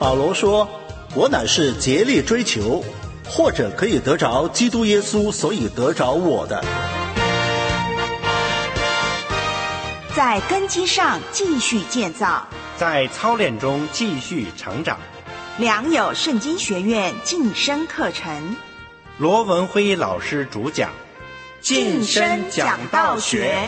保罗说，我乃是竭力追求，或者可以得着基督耶稣，所以得着我的。 在根基上继续建造， 在操练中继续成长。 良友圣经学院晋升课程， 罗文辉老师主讲， 晋升讲道学。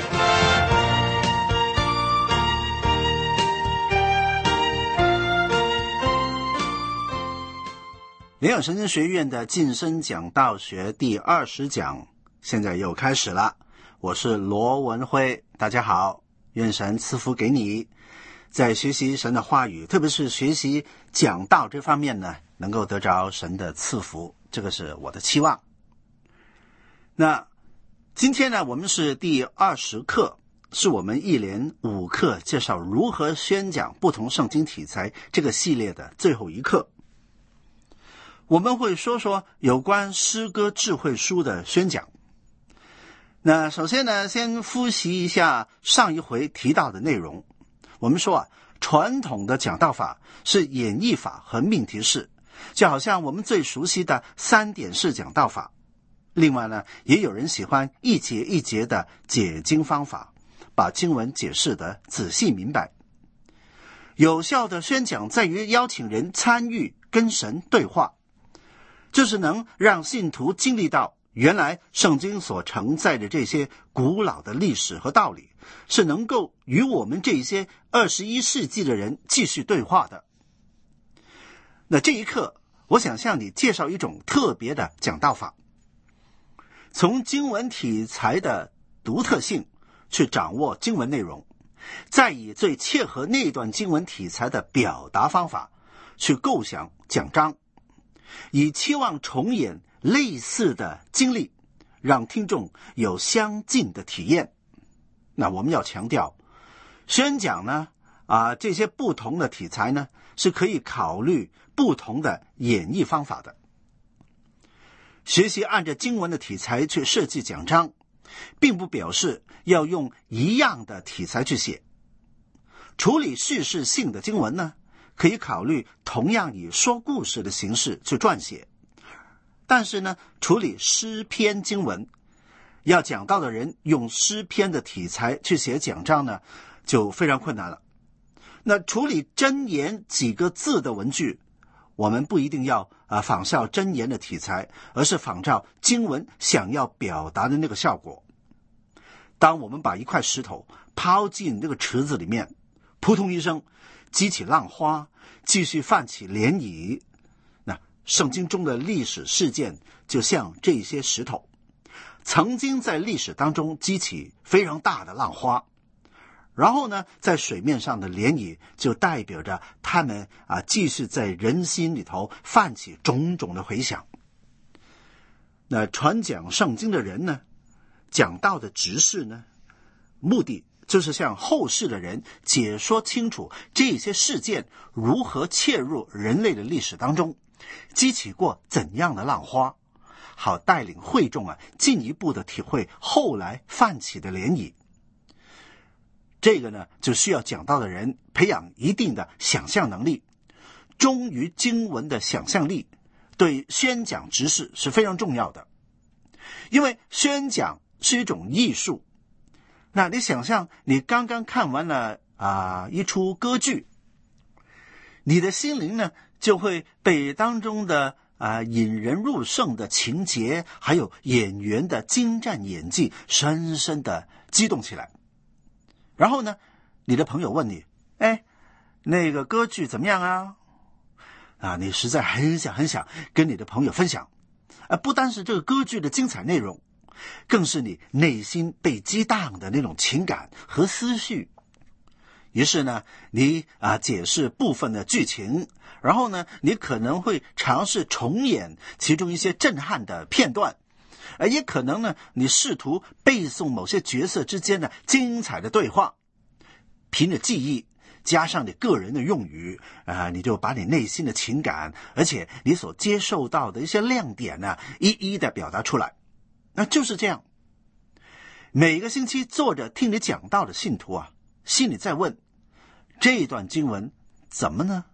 良友圣经学院的晋升讲道学第20讲现在又开始了。我是罗文辉，大家好，愿神赐福给你，在学习神的话语，特别是学习讲道这方面呢，能够得着神的赐福，这个是我的期望。那今天呢，我们是第20课，是我们一连5课介绍如何宣讲不同圣经题材这个系列的最后一课。我们会说说有关诗歌智慧书的宣讲。那首先呢，先复习一下上一回提到的内容。我们说传统的讲道法是演绎法和命题式，就好像我们最熟悉的3点式讲道法。另外呢，也有人喜欢一节一节的解经方法，把经文解释得仔细明白。有效的宣讲在于邀请人参与跟神对话，就是能让信徒经历到原来圣经所承载的这些古老的历史和道理，是能够与我们这些21世纪的人继续对话的。那这一课，我想向你介绍一种特别的讲道法，从经文题材的独特性去掌握经文内容，再以最切合那段经文题材的表达方法去构想讲章，以期望重演类似的经历，让听众有相近的体验。那我们要强调，宣讲呢，这些不同的题材呢，是可以考虑不同的演绎方法的。学习按照经文的题材去设计讲章，并不表示要用一样的题材去写。处理叙事性的经文呢，可以考虑同样以说故事的形式去撰写，但是呢，处理诗篇经文，要讲到的人用诗篇的题材去写讲章呢，就非常困难了。那处理箴言几个字的文句，我们不一定要仿效箴言的题材，而是仿照经文想要表达的那个效果。当我们把一块石头抛进这个池子里面，扑通一声激起浪花，继续泛起涟漪，那圣经中的历史事件就像这些石头，曾经在历史当中激起非常大的浪花，然后呢，在水面上的涟漪就代表着他们继续在人心里头泛起种种的回响。那传讲圣经的人呢，讲道的执事呢，目的就是向后世的人解说清楚这些事件如何切入人类的历史当中，激起过怎样的浪花，好带领会众进一步的体会后来泛起的涟漪。这个呢，就需要讲道的人培养一定的想象能力，忠于经文的想象力，对宣讲执事是非常重要的。因为宣讲是一种艺术。那你想象你刚刚看完了一出歌剧，你的心灵呢就会被当中的引人入胜的情节，还有演员的精湛演技深深的激动起来。然后呢，你的朋友问你，那个歌剧怎么样啊？你实在很想跟你的朋友分享，不单是这个歌剧的精彩内容，更是你内心被激荡的那种情感和思绪。于是呢，你解释部分的剧情，然后呢，你可能会尝试重演其中一些震撼的片段，也可能呢，你试图背诵某些角色之间的精彩的对话，凭着记忆加上你个人的用语，你就把你内心的情感，而且你所接受到的一些亮点呢，一一的表达出来。那就是这样，每个星期坐着听你讲道的信徒心里在问，这段经文怎么呢？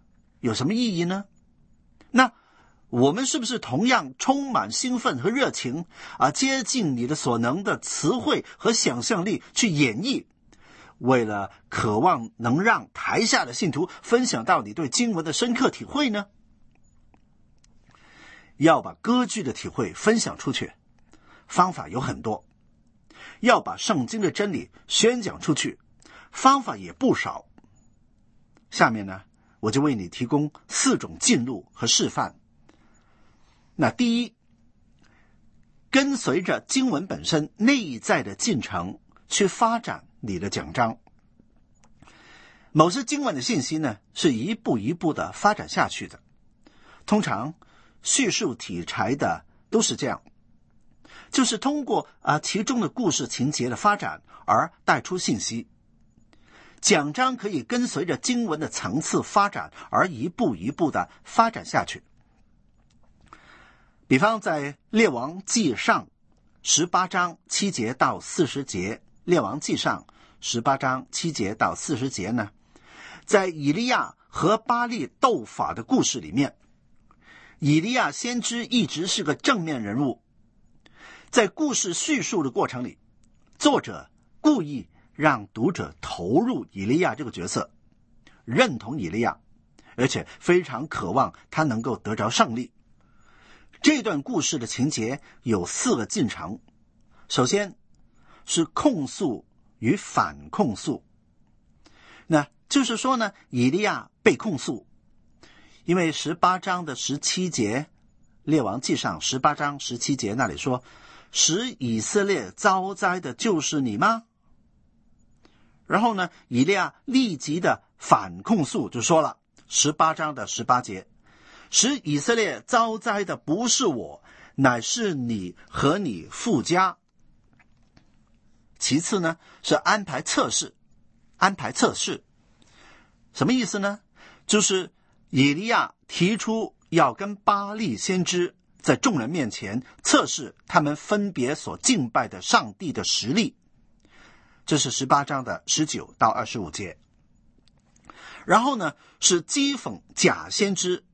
有什么意义呢？那我们是不是同样充满兴奋和热情接尽你的所能的词汇和想象力去演绎，为了渴望能让台下的信徒分享到你对经文的深刻体会呢？要把歌剧的体会分享出去，方法有很多；要把圣经的真理宣讲出去，方法也不少。下面呢，我就为你提供4种进路和示范。那第一，跟随着经文本身内在的进程去发展你的讲章。某些经文的信息呢，是一步一步的发展下去的，通常叙述题材的都是这样，就是通过其中的故事情节的发展而带出信息。讲章可以跟随着经文的层次发展而一步一步的发展下去。比方在列王纪上18章7节到40节，列王纪上18章7节到40节呢，在以利亚和巴力斗法的故事里面，以利亚先知一直是个正面人物。在故事叙述的过程里，作者故意让读者投入以利亚这个角色，认同以利亚，而且非常渴望他能够得着胜利。这段故事的情节有4个进程，首先是控诉与反控诉。那就是说呢，以利亚被控诉，因为18章的17节，列王纪上18章17节那里说，使以色列遭灾的就是你吗？然后呢，以利亚立即的反控诉，就说了18章的18节，使以色列遭灾的不是我，乃是你和你父家。其次呢，是安排测试。什么意思呢？就是以利亚提出要跟巴力先知在众人面前测试他们分别所敬拜的上帝的实力，这是18章的19到25节。然后呢，是讥讽假先知。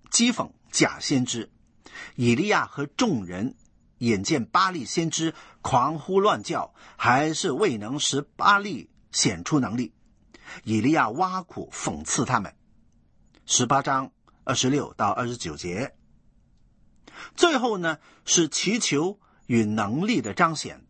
以利亚和众人眼见巴力先知狂呼乱叫，还是未能使巴力显出能力，以利亚挖苦讽刺他们。18章26到29节。最后呢，是祈求与能力的彰显。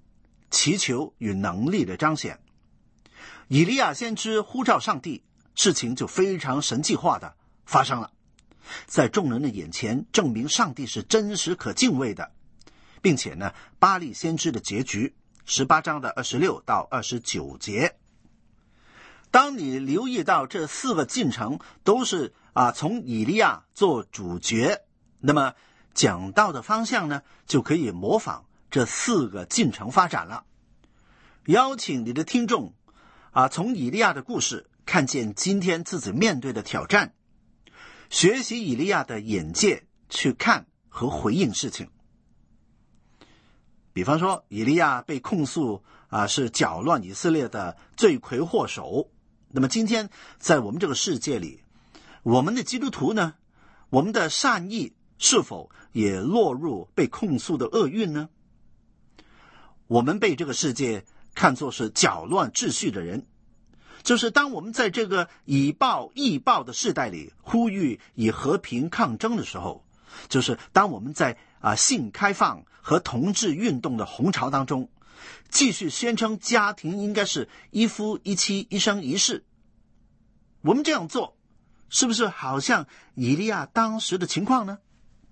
以利亚先知呼召上帝，事情就非常神迹化的发生了，在众人的眼前证明上帝是真实可敬畏的，并且呢，巴力先知的结局18章的26到29节。当你留意到这4个进程都是从以利亚做主角，那么讲道的方向呢，就可以模仿这4个进程发展了。邀请你的听众从以利亚的故事看见今天自己面对的挑战，学习以利亚的眼界去看和回应事情。比方说，以利亚被控诉是搅乱以色列的罪魁祸首。那么今天在我们这个世界里，我们的基督徒呢，我们的善意是否也落入被控诉的厄运呢？我们被这个世界看作是搅乱秩序的人，就是当我们在这个以暴易暴的世代里呼吁以和平抗争的时候，就是当我们在性开放和同志运动的红潮当中继续宣称家庭应该是一夫一妻一生一世，我们这样做是不是好像以利亚当时的情况呢？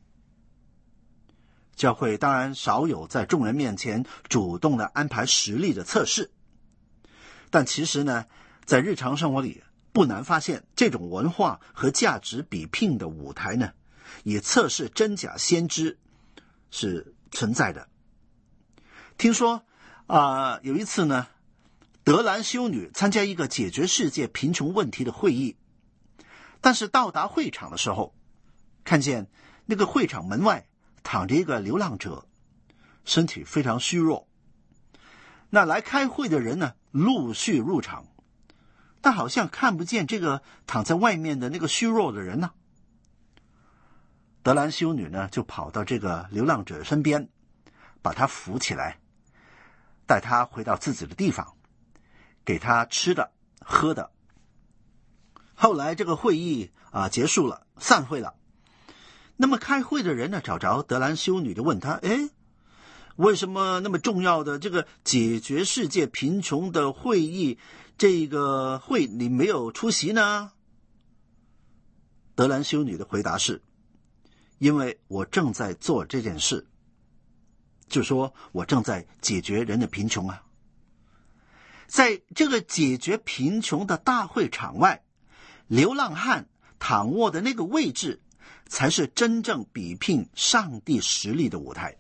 教会当然少有在众人面前主动的安排实力的测试，但其实呢，在日常生活里不难发现，这种文化和价值比拼的舞台呢，以测试真假先知是存在的。听说有一次呢，德兰修女参加一个解决世界贫穷问题的会议，但是到达会场的时候，看见那个会场门外躺着一个流浪者，身体非常虚弱。那来开会的人呢，陆续入场， 但好像看不见这个躺在外面的那个虚弱的人呢。德兰修女呢，就跑到这个流浪者身边，把他扶起来，带他回到自己的地方，给他吃的喝的。后来这个会议结束了，散会了。那么开会的人呢，找着德兰修女，就问他，为什么那么重要的这个解决世界贫穷的会议，这个会你没有出席呢？德兰修女的回答是，因为我正在做这件事，就说我正在解决人的贫穷啊。在这个解决贫穷的大会场外，流浪汉躺卧的那个位置，才是真正比拼上帝实力的舞台。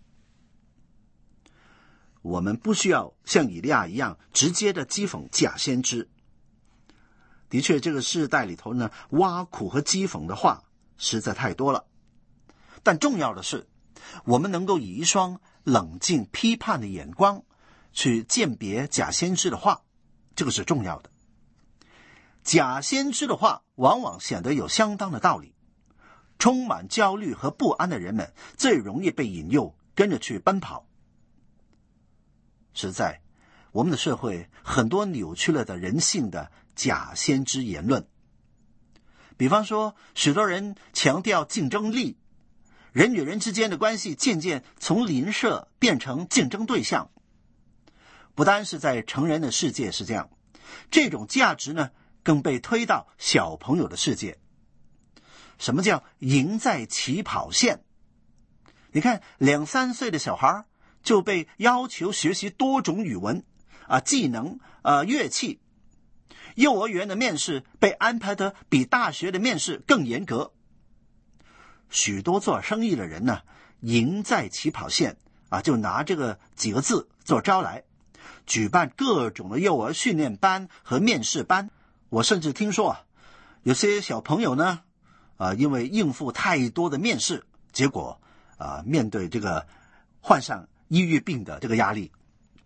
我们不需要像以利亚一样直接的讥讽假先知。的确，这个世代里头呢，挖苦和讥讽的话实在太多了。但重要的是，我们能够以一双冷静批判的眼光去鉴别假先知的话，这个是重要的。假先知的话往往显得有相当的道理，充满焦虑和不安的人们最容易被引诱跟着去奔跑。实在，我们的社会很多扭曲了的人性的假先知言论。比方说，许多人强调竞争力，人与人之间的关系渐渐从邻舍变成竞争对象。不单是在成人的世界是这样，这种价值呢，更被推到小朋友的世界。什么叫赢在起跑线？你看，2、3岁的小孩就被要求学习多种语文技能乐器。幼儿园的面试被安排得比大学的面试更严格。许多做生意的人呢，赢在起跑线就拿这个几个字做招来，举办各种的幼儿训练班和面试班。我甚至听说有些小朋友呢因为应付太多的面试，结果面对这个患上抑郁病的这个压力。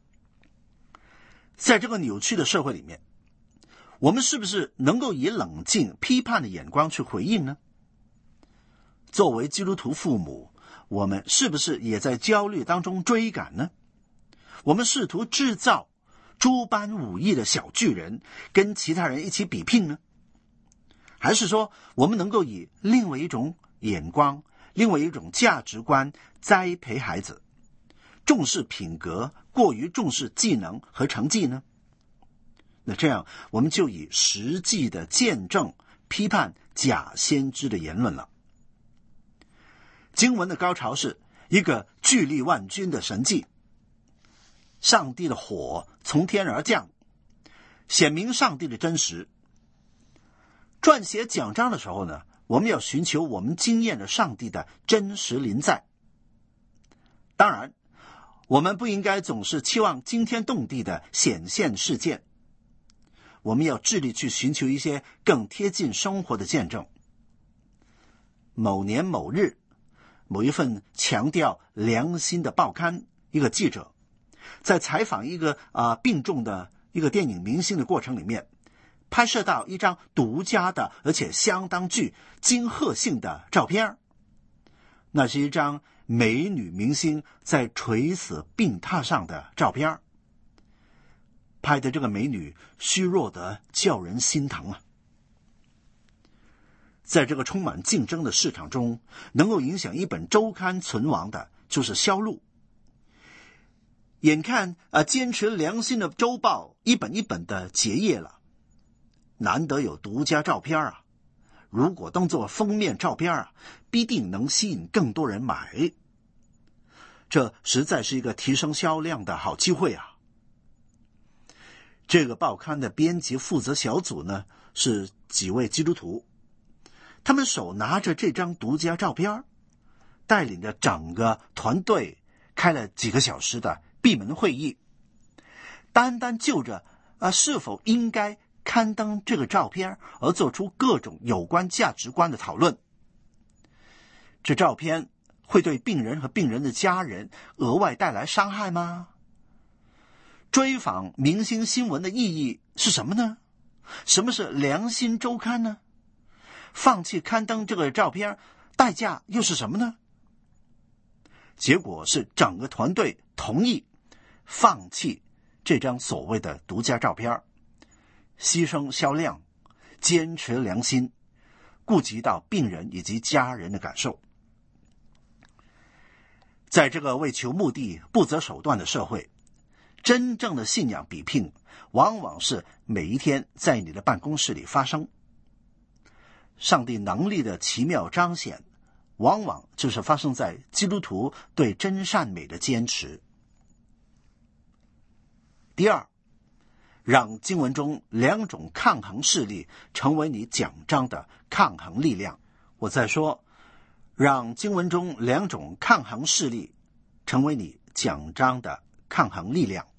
在这个扭曲的社会里面，我们是不是能够以冷静批判的眼光去回应呢？作为基督徒父母，我们是不是也在焦虑当中追赶呢？我们试图制造诸般武艺的小巨人，跟其他人一起比拼呢？还是说，我们能够以另外一种眼光、另外一种价值观栽培孩子，重视品格，过于重视技能和成绩呢？那这样，我们就以实际的见证批判假先知的言论了。经文的高潮是一个巨力万钧的神迹，上帝的火从天而降，显明上帝的真实。撰写讲章的时候呢，我们要寻求我们经验的上帝的真实临在。当然，我们不应该总是期望惊天动地的显现事件，我们要致力去寻求一些更贴近生活的见证。某年某日，某一份强调良心的报刊，一个记者在采访一个病重的一个电影明星的过程里面，拍摄到一张独家的而且相当具惊吓性的照片。那是一张美女明星在垂死病榻上的照片，拍的这个美女虚弱得叫人心疼啊。在这个充满竞争的市场中，能够影响一本周刊存亡的就是销路。眼看坚持良心的周报一本一本的结业了，难得有独家照片如果当做封面照片必定能吸引更多人买。这实在是一个提升销量的好机会啊。这个报刊的编辑负责小组呢，是几位基督徒，他们手拿着这张独家照片，带领着整个团队开了几个小时的闭门会议，单单就着是否应该刊登这个照片而做出各种有关价值观的讨论。这照片会对病人和病人的家人额外带来伤害吗？追访明星新闻的意义是什么呢？ 什么是良心周刊呢？放弃刊登这个照片，代价又是什么呢？结果是整个团队同意放弃这张所谓的独家照片，牺牲销量，坚持良心，顾及到病人以及家人的感受。在这个为求目的不择手段的社会，真正的信仰比拼往往是每一天在你的办公室里发生。上帝能力的奇妙彰显，往往就是发生在基督徒对真善美的坚持。第二，让经文中两种抗衡势力成为你奖章的抗衡力量。我再说，让经文中两种抗衡势力成为你奖章的抗衡力量。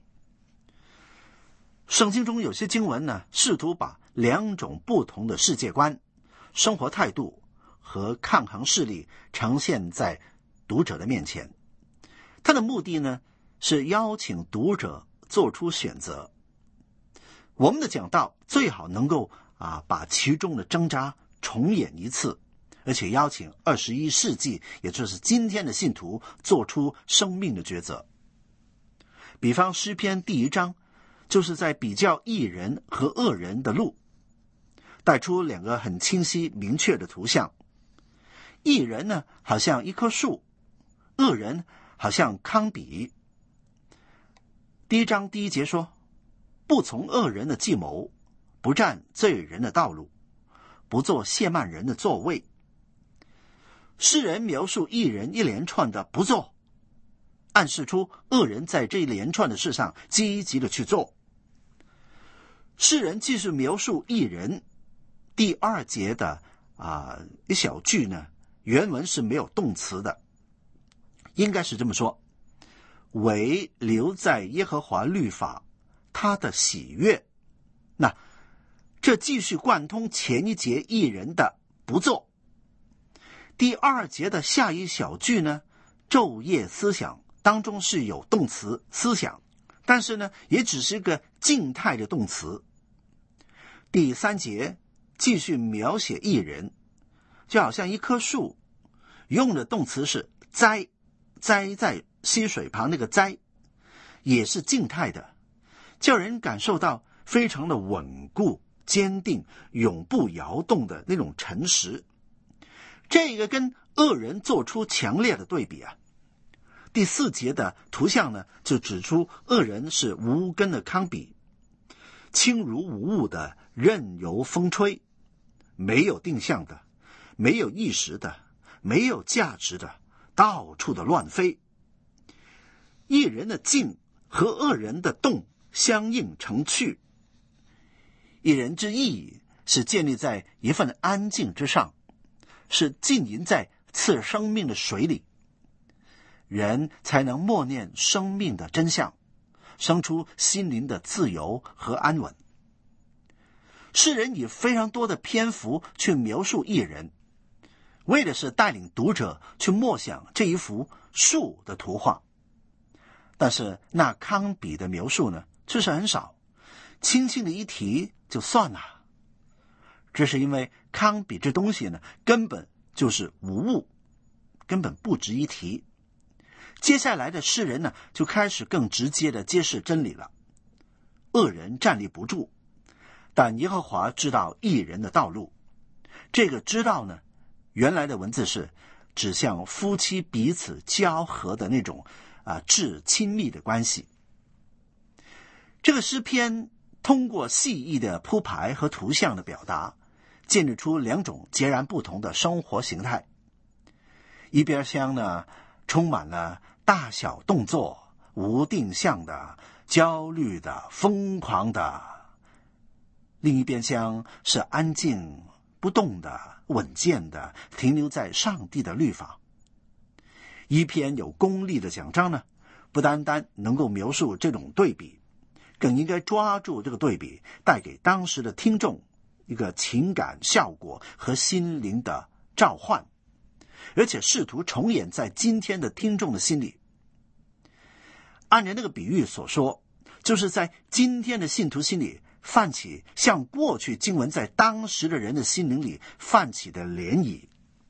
圣经中有些经文呢，试图把两种不同的世界观、生活态度和抗衡势力呈现在读者的面前。它的目的呢，是邀请读者做出选择。我们的讲道最好能够把其中的挣扎重演一次，而且邀请21世纪，也就是今天的信徒做出生命的抉择。比方诗篇第1章，就是在比较义人和恶人的路，带出两个很清晰明确的图像。义人呢，好像一棵树；恶人好像糠秕。第1章第1节说，不从恶人的计谋，不占罪人的道路，不做亵慢人的座位。诗人描述义人一连串的不做，暗示出恶人在这一连串的事上积极的去做。诗人继续描述义人，第2节的一小句呢，原文是没有动词的，应该是这么说：唯留在耶和华律法，他的喜悦。那这继续贯通前一节义人的不做。第2节的下一小句呢，昼夜思想，当中是有动词思想，但是呢，也只是一个静态的动词。第3节继续描写义人，就好像一棵树，用的动词是栽，栽在溪水旁那个栽，也是静态的，叫人感受到非常的稳固、坚定、永不摇动的那种诚实。这个跟恶人做出强烈的对比啊。第4节的图像呢，就指出恶人是无根的糠秕，轻如无物的任由风吹，没有定向的，没有意识的，没有价值的，到处的乱飞。义人的静和恶人的动相映成趣。义人之意是建立在一份安静之上，是浸淫在赐生命的水里，人才能默念生命的真相，生出心灵的自由和安稳。诗人以非常多的篇幅去描述义人，为的是带领读者去默想这一幅树的图画。但是那糠秕的描述呢，却是很少，轻轻的一提就算了。这是因为糠秕这东西呢，根本就是无物，根本不值一提。接下来的诗人呢，就开始更直接的揭示真理了。恶人站立不住，但耶和华知道义人的道路。这个知道呢，原来的文字是指向夫妻彼此交合的那种至亲密的关系。这个诗篇通过细意的铺排和图像的表达，建立出两种截然不同的生活形态。一边厢呢，充满了大小动作、无定向的、焦虑的、疯狂的；另一边厢是安静不动的、稳健的，停留在上帝的律法。一篇有功力的讲章呢，不单单能够描述这种对比，更应该抓住这个对比，带给当时的听众一个情感效果和心灵的召唤，而且试图重演在今天的听众的心里。按照那个比喻所说，就是在今天的信徒心里泛起像过去经文在当时的人的心灵里泛起的涟漪。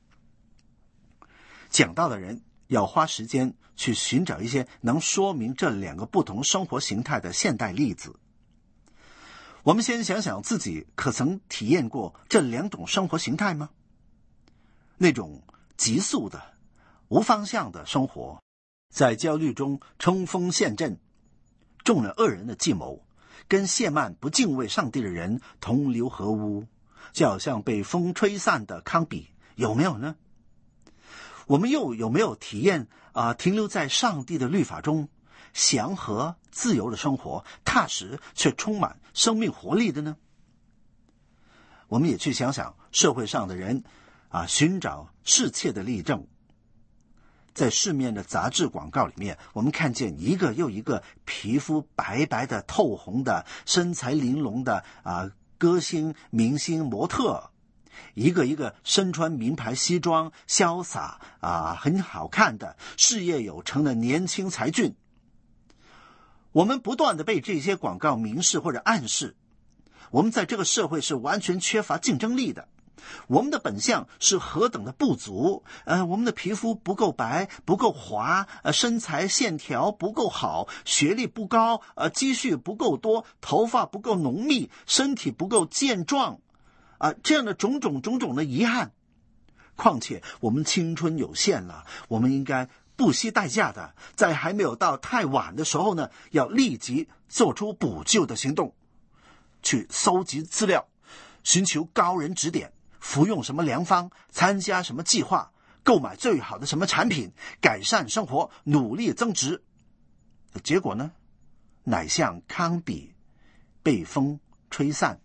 讲道的人要花时间去寻找一些能说明这两个不同生活形态的现代例子。我们先想想自己可曾体验过这两种生活形态吗？那种急速的、无方向的生活，在焦虑中冲锋陷阵，中了恶人的计谋，跟懈慢不敬畏上帝的人同流合污，就好像被风吹散的糠秕，有没有呢？我们又有没有体验停留在上帝的律法中，祥和自由的生活，踏实却充满生命活力的呢？我们也去想想社会上的人寻找适切的例证。在市面的杂志广告里面，我们看见一个又一个皮肤白白的、透红的、身材玲珑的歌星、明星、模特，一个一个身穿名牌西装、潇洒很好看的、事业有成的年轻才俊。我们不断的被这些广告明示或者暗示，我们在这个社会是完全缺乏竞争力的，我们的本相是何等的不足，我们的皮肤不够白、不够滑，身材线条不够好，学历不高，积蓄不够多，头发不够浓密，身体不够健壮，这样的种种的遗憾。况且我们青春有限了，我们应该不惜代价的，在还没有到太晚的时候呢，要立即做出补救的行动，去搜集资料，寻求高人指点，服用什么良方，参加什么计划，购买最好的什么产品，改善生活，努力增值。结果呢，乃像糠秕被风吹散。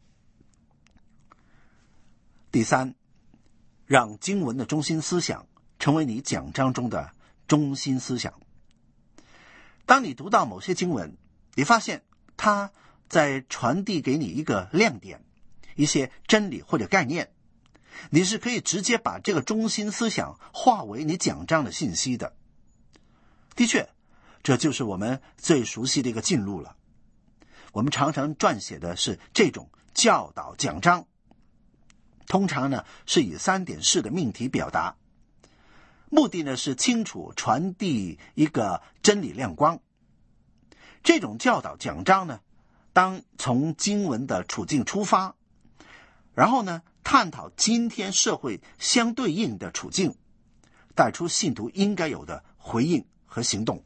第三，让经文的中心思想成为你讲章中的中心思想。当你读到某些经文，你发现它在传递给你一个亮点，一些真理或者概念，你是可以直接把这个中心思想化为你讲章的信息的。的确，这就是我们最熟悉的一个进路了。我们常常撰写的是这种教导讲章，通常呢是以3点式的命题表达，目的呢是清楚传递一个真理亮光。这种教导讲章呢，当从经文的处境出发，然后呢探讨今天社会相对应的处境，带出信徒应该有的回应和行动。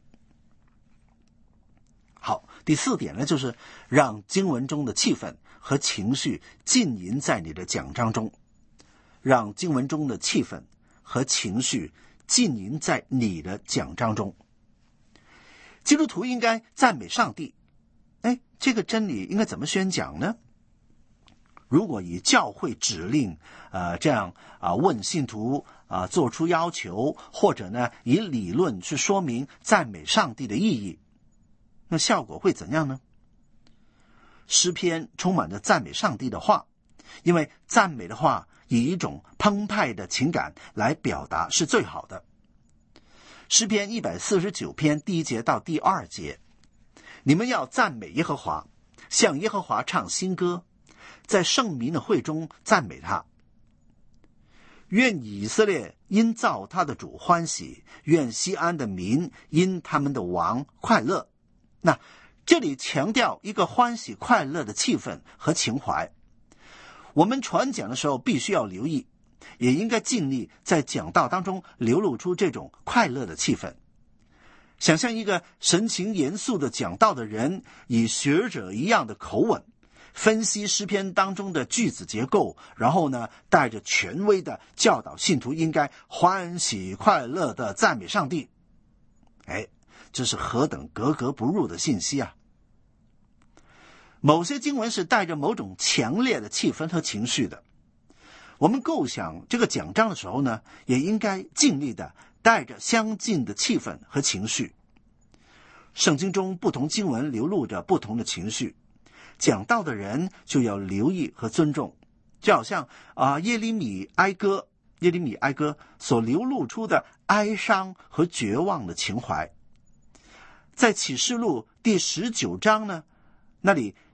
好，第4点呢，就是让经文中的气氛和情绪浸淫在你的讲章中。让经文中的气氛和情绪浸淫在你的讲章中。基督徒应该赞美上帝，这个真理应该怎么宣讲呢？如果以教会指令这样问信徒做出要求，或者呢以理论去说明赞美上帝的意义，那效果会怎样呢？诗篇充满着赞美上帝的话，因为赞美的话以一种澎湃的情感来表达是最好的。诗篇149篇第1节到第2节，你们要赞美耶和华，向耶和华唱新歌，在圣民的会中赞美他。愿以色列因造他的主欢喜，愿西安的民因他们的王快乐。那这里强调一个欢喜快乐的气氛和情怀。我们传讲的时候必须要留意，也应该尽力在讲道当中流露出这种快乐的气氛。想象一个神情严肃的讲道的人，以学者一样的口吻分析诗篇当中的句子结构，然后呢带着权威的教导信徒应该欢喜快乐的赞美上帝。这是何等格格不入的信息啊！某些经文是带着某种强烈的气氛和情绪的，我们构想这个讲章的时候呢，也应该尽力的带着相近的气氛和情绪。圣经中不同经文流露着不同的情绪，讲道的人就要留意和尊重，就好像耶利米哀歌所流露出的哀伤和绝望的情怀。在启示录第19章呢，那里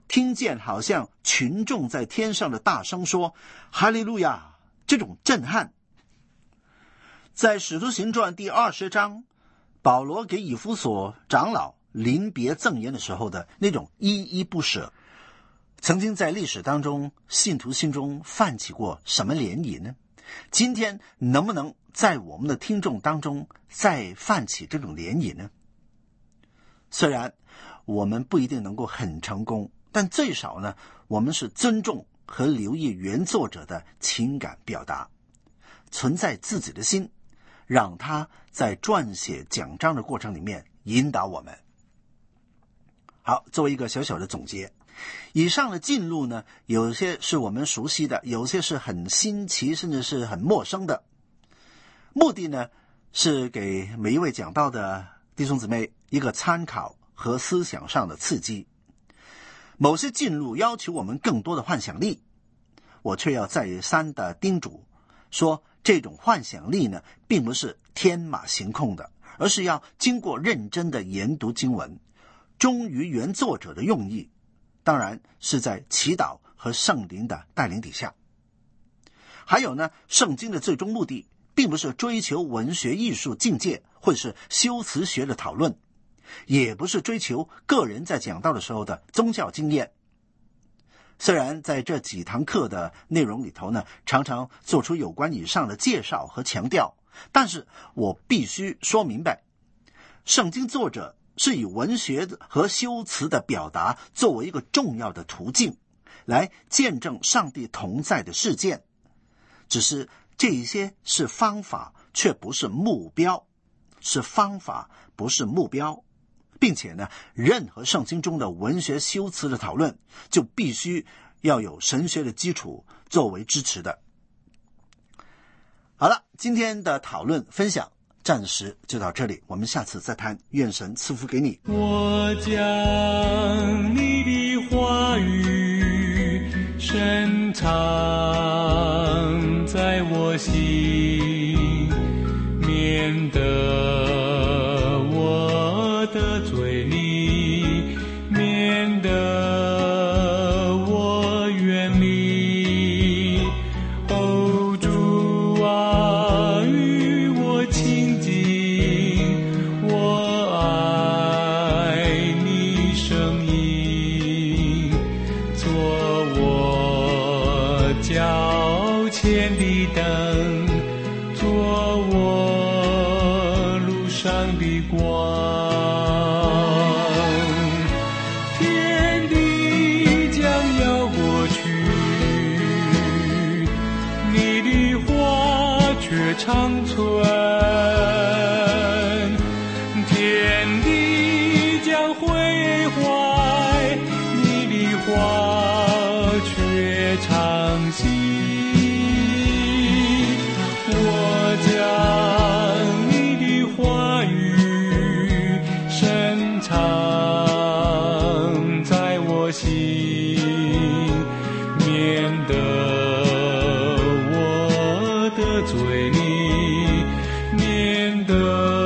听见好像群众在天上的大声说哈利路亚，这种震撼。在使徒行传第20章，保罗给以弗所长老临别赠言的时候的那种依依不舍，曾经在历史当中信徒心中泛起过什么涟漪呢？今天能不能在我们的听众当中再泛起这种涟漪呢？虽然我们不一定能够很成功，但最少呢，我们是尊重和留意原作者的情感表达，存在自己的心，让他在撰写讲章的过程里面引导我们。好，作为一个小小的总结，以上的进路呢，有些是我们熟悉的，有些是很新奇甚至是很陌生的。目的呢，是给每一位讲道的弟兄姊妹一个参考和思想上的刺激。某些进路要求我们更多的幻想力，我却要再三的叮嘱说，这种幻想力呢，并不是天马行空的，而是要经过认真的研读经文，忠于原作者的用意，当然是在祈祷和圣灵的带领底下。还有呢，圣经的最终目的并不是追求文学艺术境界或者是修辞学的讨论，也不是追求个人在讲道的时候的宗教经验。虽然在这几堂课的内容里头呢，常常做出有关以上的介绍和强调，但是我必须说明白，圣经作者是以文学和修辞的表达作为一个重要的途径，来见证上帝同在的事件。只是这一些是方法，却不是目标，是方法，不是目标。并且呢，任何圣经中的文学修辞的讨论，就必须要有神学的基础作为支持的。好了，今天的讨论分享暂时就到这里，我们下次再谈。愿神赐福给你。 我将你的话语深藏在我心，免得我的嘴里，免得我远离。哦，主啊，与我亲近，我爱你声音，做我脚前的灯，做我路上的光。天地将要过去，你的话却长存。天地将毁坏，你的话却长新。我将你的话语深藏在我心，免得我的嘴里，免得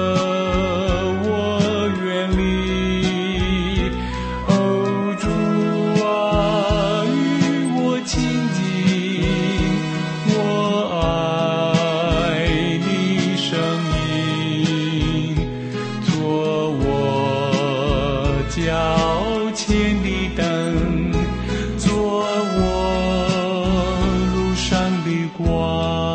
我远离。哦，主啊，与我亲近，我爱你声音，做我脚前的灯，做我路上的光。